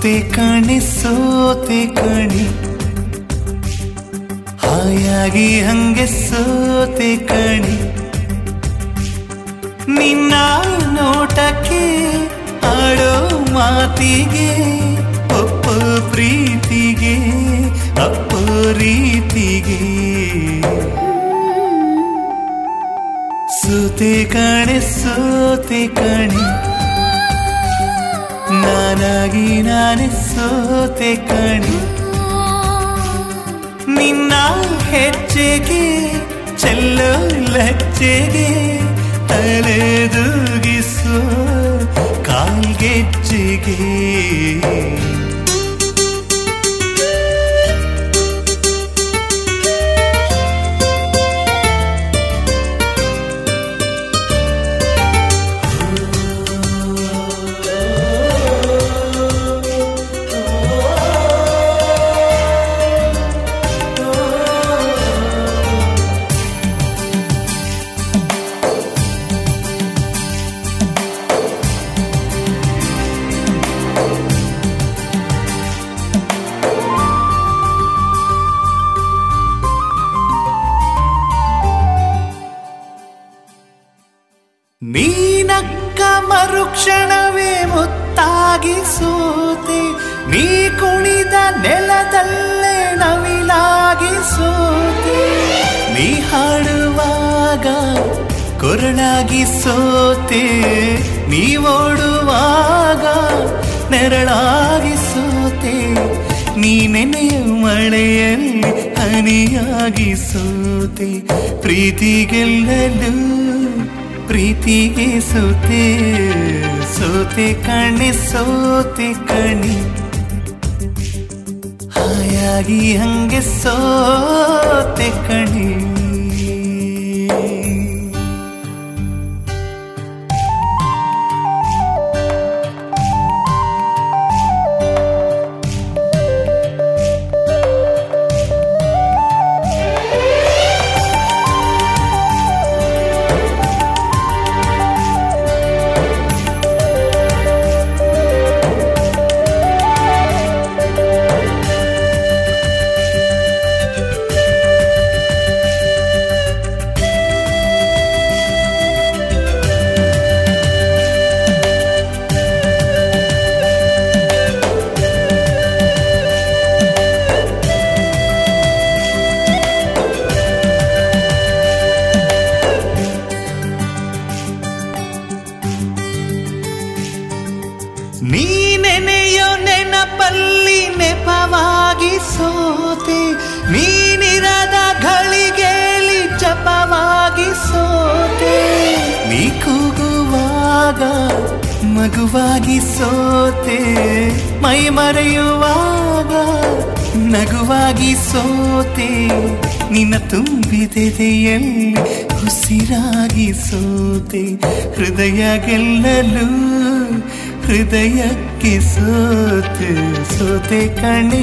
ಸೋತೆ ಕಣೆ ಹಾಯಾಗಿ ಹಂಗೆ ಸೋತೆ ಕಣೆ ನಿನ್ನ ನೋಟಕ್ಕೆ ಆಡೋ ಮಾತಿಗೆ ಒಪ್ಪೋ ಪ್ರೀತಿಗೆ ಅಪ್ಪೋ ರೀತಿಗೆ ಸೋತೆ ಕಣೆ ನಾನಾಗಿ ನಾನೇ ಸೋತೆ ಕಣೆ ನಿನ್ನ ಹೆಜ್ಜೆಗೆ ಚೆಲ್ಲೋ ಲಜ್ಜೆಗೆ ತಲೆದೂಗಿಸೋ ಕಾಲ್ಗೆಜ್ಜೆಗೆ ನೀನಕ್ಕ ಮರುಕ್ಷಣವೇ ಮುತ್ತಾಗಿ ಸೋತೆ ನೀ ಕುಣಿದ ನೆಲದಲ್ಲೇ ನವಿಲಾಗಿ ಸೋತೆ ನೀ ಹಾಡುವಾಗ ಕೊರಳಾಗಿ ಸೋತೆ ನೀ ಓಡುವಾಗ ನೆರಳಾಗಿ ಸೋತೆ ನೀ ನೆನೆಯ ಮಳೆಯಲ್ಲಿ ಹನಿಯಾಗಿ ಸೋತೆ ಪ್ರೀತಿಗೆಲ್ಲಲು ಪ್ರೀತಿಗೆ ಸೋತೆ ಕಣೆ ಹಾಯಾಗಿ ಹಂಗೆ ಸೋತೆ ಕಣೆ ನೀ ನೆನೆಯೋ ನೆನಪಲ್ಲಿ ನೆಪವಾಗಿ ಸೋತೆ ನೀನಿರದ ಘಳಿಗೆಯಲ್ಲಿ ಜಪವಾಗಿ ಸೋತೆ ನೀ ಕೂಗುವಾಗ ಮಗುವಾಗಿ ಸೋತೆ ಮೈ ಮರೆಯುವಾಗ ನಗುವಾಗಿ ಸೋತೆ ನಿನ್ನ ತುಂಬಿದೆದೆಯಲ್ಲಿ ಉಸಿರಾಗಿ ಸೋತೆ ಹೃದಯ ಗೆಲ್ಲಲು ಹೃದಯಕ್ಕೆ ಸೋತೆ ಕಣೆ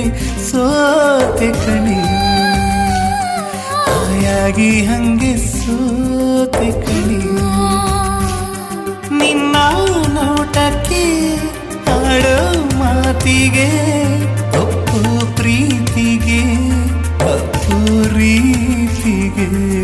ಹಾಯಾಗಿ ಹಂಗೆ ಸೋತೆ ಕಣೆ ನಿನ್ನ ನೋಟಕ್ಕೆ ಆಡೋ ಮಾತಿಗೆ ಒಪ್ಪೋ ಪ್ರೀತಿಗೆ ಅಪ್ಪೋ ರೀತಿಗೆ